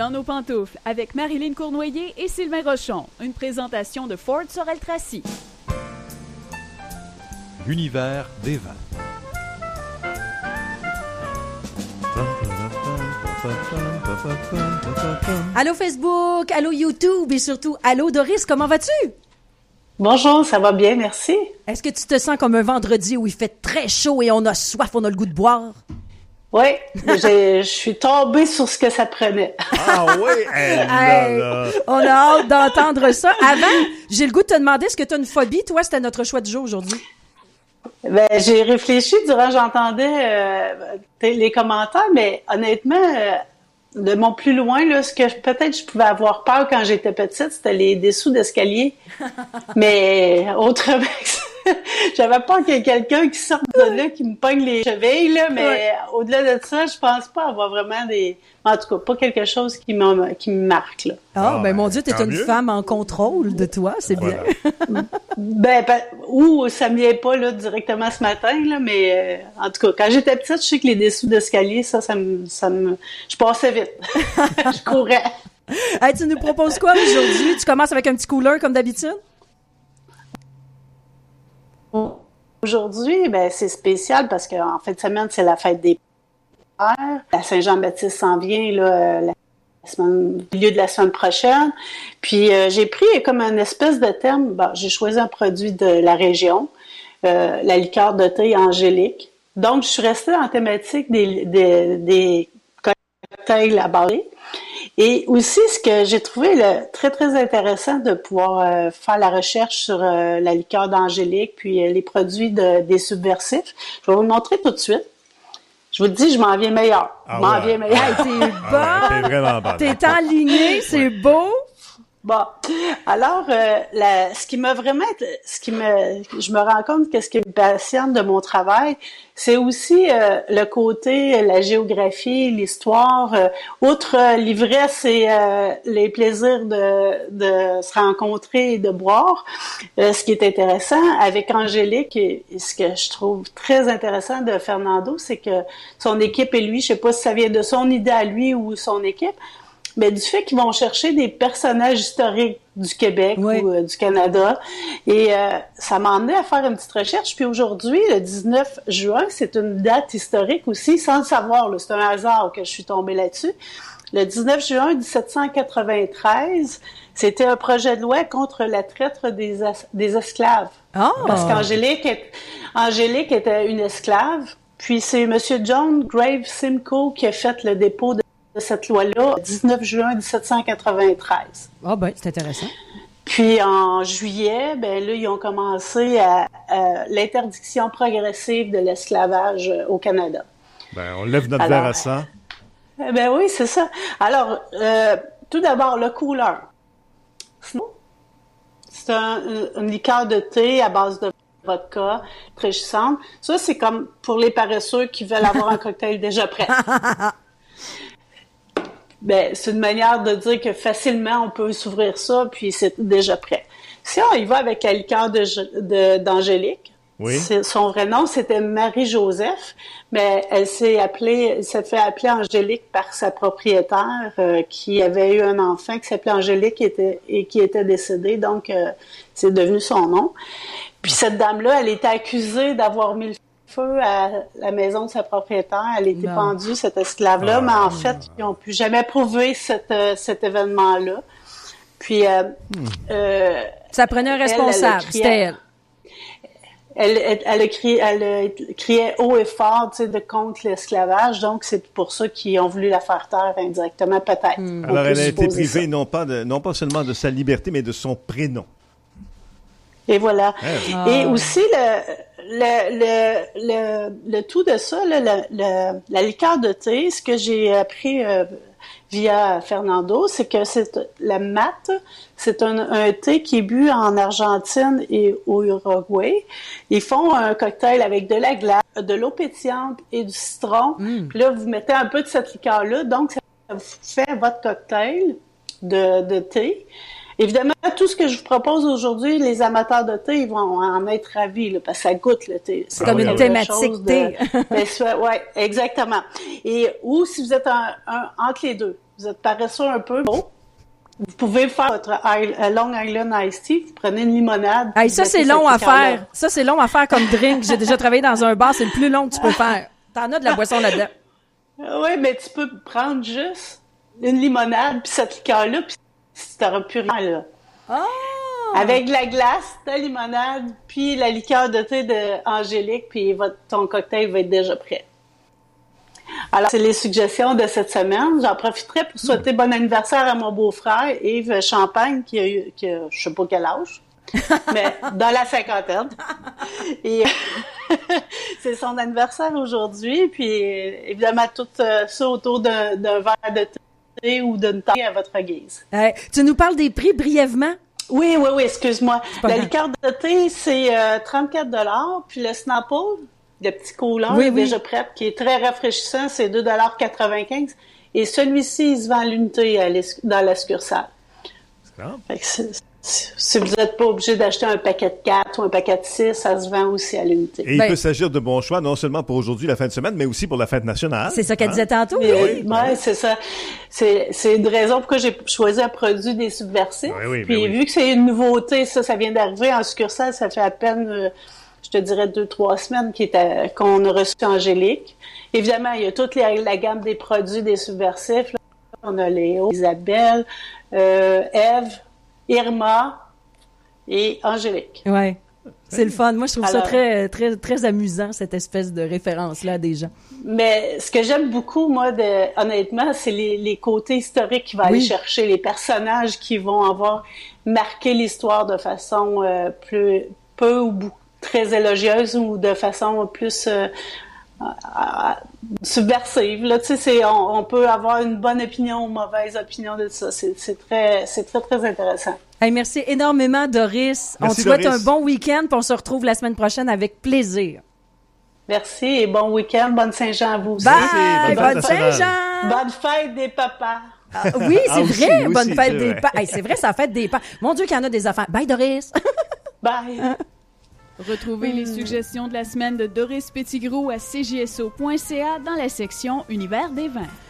Dans nos pantoufles avec Marilyn Cournoyer et Sylvain Rochon. Une présentation de Ford Sorel-Tracy. L'univers des vins. Allô Facebook, allô YouTube et surtout allô Doris, comment vas-tu? Bonjour, ça va bien, merci. Est-ce que tu te sens comme un vendredi où il fait très chaud et on a soif, on a le goût de boire? Oui, je suis tombée sur ce que ça prenait. Ah oui, là. On a hâte d'entendre ça. Avant, j'ai le goût de te demander, est-ce que tu as une phobie? Toi, c'était notre choix du jour aujourd'hui. Ben, j'ai réfléchi durant que j'entendais les commentaires, mais honnêtement, de mon plus loin, là, ce que peut-être je pouvais avoir peur quand j'étais petite, c'était les dessous d'escalier. Mais autrement que ça, j'avais peur qu'il y ait quelqu'un qui sorte de là, qui me pogne les chevilles, là, mais au-delà de ça, je pense pas avoir vraiment des... En tout cas, pas quelque chose qui me marque, là. Ben mon Dieu, t'es une femme en contrôle de toi, c'est voilà. Bien. Ou ça me vient pas, là, directement ce matin, là, mais en tout cas, quand j'étais petite, je sais que les dessous d'escalier, je passais vite. Je courais. Hey, tu nous proposes quoi aujourd'hui? Tu commences avec un petit cooler comme d'habitude? Aujourd'hui, ben, c'est spécial parce qu'en fin de semaine, c'est la fête des pères. La Saint-Jean-Baptiste s'en vient, là, au milieu de la semaine prochaine. Puis, j'ai pris comme une espèce de thème. Bon, j'ai choisi un produit de la région, la liqueur de thé Angélique. Donc, je suis restée en thématique des cocktails à base. Et aussi, ce que j'ai trouvé très, très intéressant de pouvoir faire la recherche sur la liqueur d'Angélique, puis les produits des subversifs. Je vais vous le montrer tout de suite. Je vous le dis, je m'en viens meilleur. Hey, t'es bonne! T'es vraiment bonne. T'es enlignée, c'est beau! Bon, alors je me rends compte que ce qui me passionne de mon travail, c'est aussi le côté, la géographie, l'histoire. Outre l'ivresse et les plaisirs de se rencontrer et de boire, ce qui est intéressant avec Angélique et ce que je trouve très intéressant de Fernando, c'est que son équipe et lui, je sais pas si ça vient de son idée à lui ou son équipe, mais du fait qu'ils vont chercher des personnages historiques du Québec ou du Canada. Et ça m'a emmené à faire une petite recherche. Puis aujourd'hui, le 19 juin, c'est une date historique aussi, sans le savoir. Là, c'est un hasard que je suis tombée là-dessus. Le 19 juin 1793, c'était un projet de loi contre la traite des esclaves. Oh. Parce qu'Angélique était une esclave. Puis c'est M. John Graves Simcoe qui a fait le dépôt de cette loi-là, 19 juin 1793. Ah ben, c'est intéressant. Puis en juillet, ben là, ils ont commencé à l'interdiction progressive de l'esclavage au Canada. Ben, on lève notre verre à ça. Ben oui, c'est ça. Alors, tout d'abord, le cooler. C'est une liqueur de thé à base de vodka, très rafraîchissante. Ça, c'est comme pour les paresseux qui veulent avoir un cocktail déjà prêt. Ben, c'est une manière de dire que facilement, on peut s'ouvrir ça, puis c'est déjà prêt. Si on y va avec la liqueur d'Angélique, son vrai nom, c'était Marie-Joseph, mais elle s'est fait appeler Angélique par sa propriétaire, qui avait eu un enfant qui s'appelait Angélique et qui était décédé, donc c'est devenu son nom. Puis cette dame-là, elle était accusée d'avoir mis le feu à la maison de sa propriétaire. Elle a été pendue, cette esclave-là, mais en fait, ils n'ont plus jamais prouvé cet événement-là. Puis... ça prenait un responsable, c'était elle. Elle criait haut et fort, tu sais, contre l'esclavage, donc c'est pour ça qu'ils ont voulu la faire taire indirectement, peut-être. Alors, elle a été privée non pas seulement de sa liberté, mais de son prénom. Et voilà. Et aussi, le tout de ça, la liqueur de thé, ce que j'ai appris via Fernando, c'est que la mate, c'est un thé qui est bu en Argentine et au Uruguay. Ils font un cocktail avec de la glace, de l'eau pétillante et du citron. Puis là, vous mettez un peu de cette liqueur-là, donc ça vous fait votre cocktail de thé. Évidemment, tout ce que je vous propose aujourd'hui, les amateurs de thé, ils vont en être ravis, là, parce que ça goûte le thé. C'est comme une thématique thé. Oui, exactement. Ou si vous êtes entre les deux, vous êtes paresseux un peu, bon, vous pouvez faire votre Long Island Iced Tea, vous prenez une limonade. Hey, ça, c'est long à faire. Ça, c'est long à faire comme drink. J'ai déjà travaillé dans un bar, c'est le plus long que tu peux faire. T'en as de la boisson là-dedans. Oui, mais tu peux prendre juste une limonade, puis cette liqueur-là, puis tu n'auras plus rien, là. Oh! Avec de la glace, ta limonade, puis la liqueur de thé d'Angélique, puis ton cocktail va être déjà prêt. Alors, c'est les suggestions de cette semaine. J'en profiterai pour souhaiter bon anniversaire à mon beau-frère, Yves Champagne, qui a je sais pas quel âge, mais dans la cinquantaine. Et c'est son anniversaire aujourd'hui, puis évidemment, tout ça autour d'un verre de thé ou d'une taille à votre guise. Tu nous parles des prix brièvement? Oui, excuse-moi. La liqueur de thé, c'est 34 $, puis le Snapple, le petit couleur déjà prêt, qui est très rafraîchissant, c'est 2,95 $. Et celui-ci, il se vend à l'unité dans la succursale. Fait que si vous n'êtes pas obligé d'acheter un paquet de 4 ou un paquet de 6, ça se vend aussi à l'unité. Et il peut s'agir de bons choix, non seulement pour aujourd'hui, la fin de semaine, mais aussi pour la fête nationale. C'est ça qu'elle disait tantôt. Oui, c'est ça. C'est une raison pourquoi j'ai choisi un produit des Subversifs. Puis vu que c'est une nouveauté, ça vient d'arriver en succursale, ça fait à peine, je te dirais 2-3 semaines qu'on a reçu Angélique. Évidemment, il y a toute la gamme des produits des Subversifs. Là. On a Léo, Isabelle, Ève, Irma et Angélique. Ouais. C'est le fun. Moi, je trouve ça très, très, très amusant, cette espèce de référence-là des gens. Mais ce que j'aime beaucoup, moi, honnêtement, c'est les côtés historiques qu'il va aller chercher, les personnages qui vont avoir marqué l'histoire de façon peu ou très élogieuse ou de façon plus subversive. Là, tu sais, on peut avoir une bonne opinion ou une mauvaise opinion de ça. C'est très, très intéressant. Hey, merci énormément, Doris. On te souhaite un bon week-end, puis on se retrouve la semaine prochaine avec plaisir. Merci et bon week-end. Bonne Saint-Jean à vous aussi. Bye! Bonne Saint-Jean! Bonne fête des papas! Oui, c'est vrai, bonne fête des papas. Hey, c'est vrai, ça fête des papas. Mon Dieu, qu'il y en a des enfants. Bye, Doris! Bye! Retrouvez les suggestions de la semaine de Doris Petitgrou à cjso.ca dans la section Univers des vins.